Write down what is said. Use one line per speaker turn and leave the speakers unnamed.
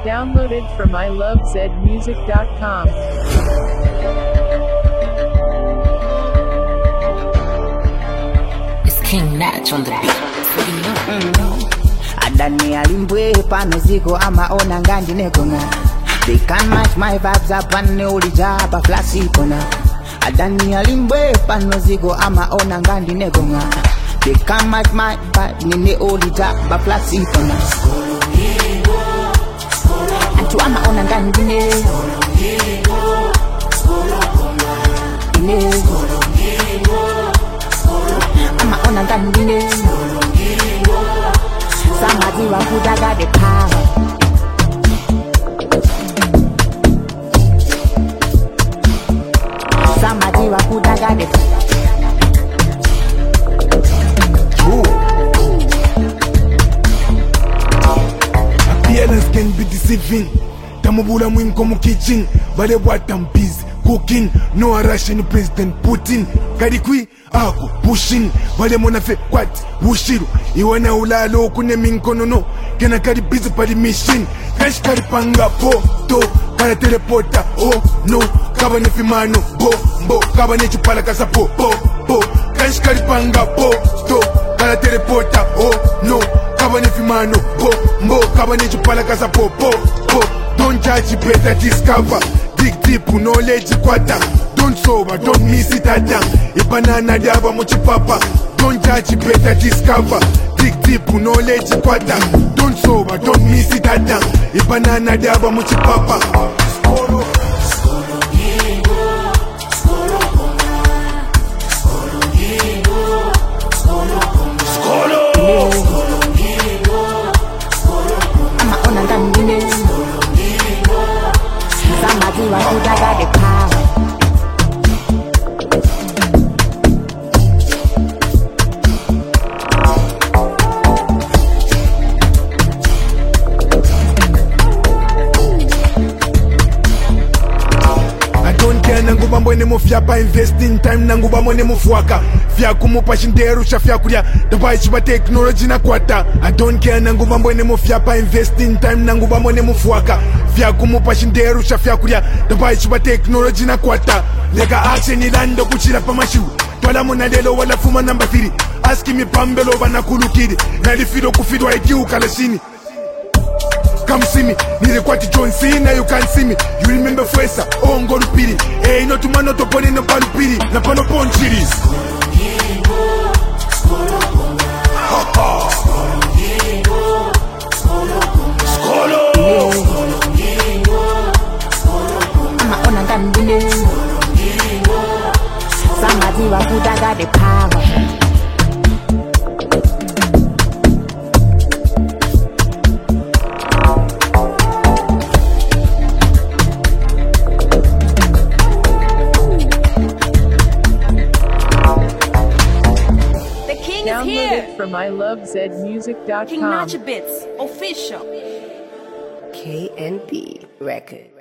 Downloaded from ilovezmusic.com.
It's King Natch on the beat.
Adani alimbwe pano ziko ama ona ngandi nekonga. They can't match my vibes up and uli jaba flasi kona. Adani alimbwe pano ziko ama ona ngandi nekonga. They can't match my vibes nini uli jaba flasi kona. Antu ama ona ngandi ne. Ama ona ngandi ne. Somebody who got the power. Somebody who got the power.
Appearance can be deceiving. Tamubula mwin komu kitchen. Bale what I'm busy cooking. No Russian President Putin. Karikwi ako pushing. Bale mona fe kwat wushiru. Iwana ulalo kune minkono no. Kena kari busy pali mission. Kash kari panga po to. Kara teleporta oh no. Kaba ne fimano bo bo. Kaba ne chupala kasa po po po. Kash kari panga po to. Kara teleporta oh no. Kaba ne fimano bo bo. Kaba ne chupala kasa po po po. Don't judge, better discover. Dig deep, knowledge kwata. Don't sober, don't miss it at down. Ibanana diaba mochi papa. Don't judge, better discover. Dig deep, knowledge kwata. Don't sober, don't miss it at down. Ibanana diaba mochi papa. Skolo.
Ama ona ngandi ne. Somebody who got the power.
I don't care nanguba mbwene mufyapa investing time nanguba mwene mufwaka fyaku mupashinderu shafyakulya dabai chiba technology na kwata. I don't care nanguba mbwene mufyapa investing time nanguba mwene mufwaka fyaku mupashinderu shafyakulya dabai chiba technology na kwata. Lega action ilando kuchira pamashu twala muna lelo wala fuma number 3 aski mi pambelo banakulukiri nalifiro kufidwa ikiuka lasini. Come see me, nilikwati John Cena, you can't see me. You remember Fwesa, Ongo Lupiri. Hey, no tumano topone no palupiri. Na pano ponchiris. Skolo.
Ama ona ngandi ne. Somebody who got the power.
Downloaded from ilovezmusic.com.
King Natch Bits official.
KNB Records.